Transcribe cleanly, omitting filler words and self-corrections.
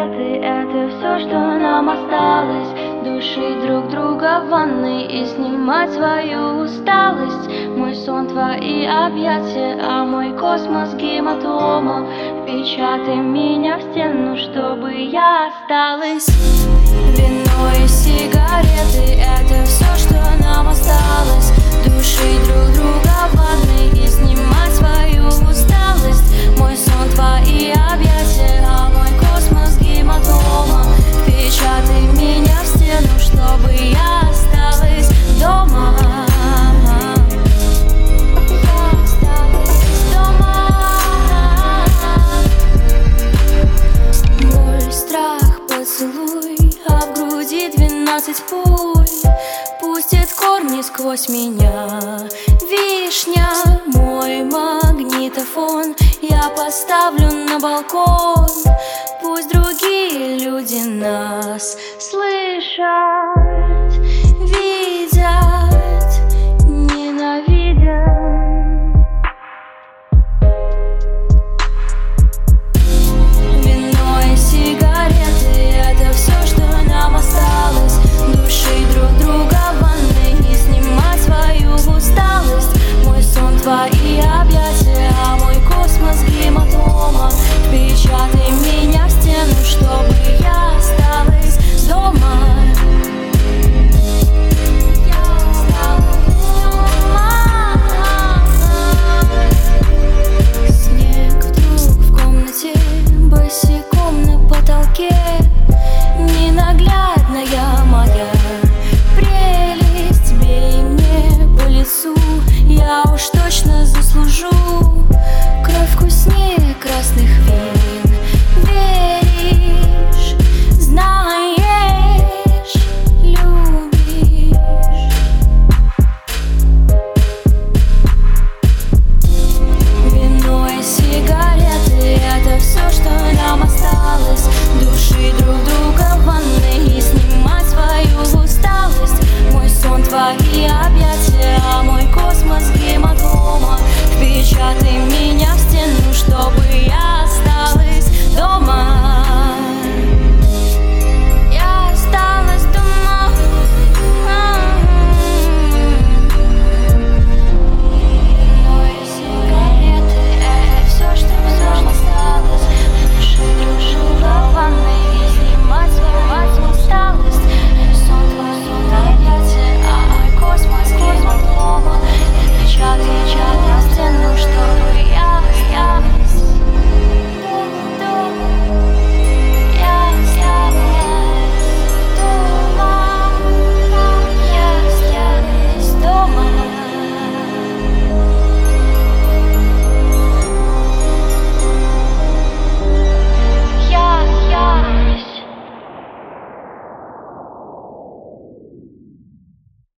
сигареты — это все, что нам осталось. Душить друг друга в ванной и снимать свою усталость. Мой сон — твои объятия, а мой космос — гематома. Впечатай меня в стену, чтобы я осталась. Вино и сигареты — это все, что нам осталось. Душить друг друга в ванной и снимать свою усталость. Мой сон — твои объятия, а мой космос — гематома. Впечатай меня в стену, чтобы я осталась дома. Я осталась дома. Боль, страх, поцелуй, а в груди 12 пуль пустит корни сквозь меня. Вишня, мой магнитофон я поставлю на балкон. Пусть другие люди нас слышат, видят, ненавидят. Вино и сигареты — это все, что нам осталось. Душить друг друга в ванной и снимать свою усталость. Мой сон — твои объятия, а мой космос — гематома. Впечатай меня в стену, чтобы я осталась дома. Я осталась дома. Снег вдруг в комнате, босиком на потолке. Ненаглядная моя прелесть, бей мне по лицу, я уж точно заслужу кровь вкуснее красных вин.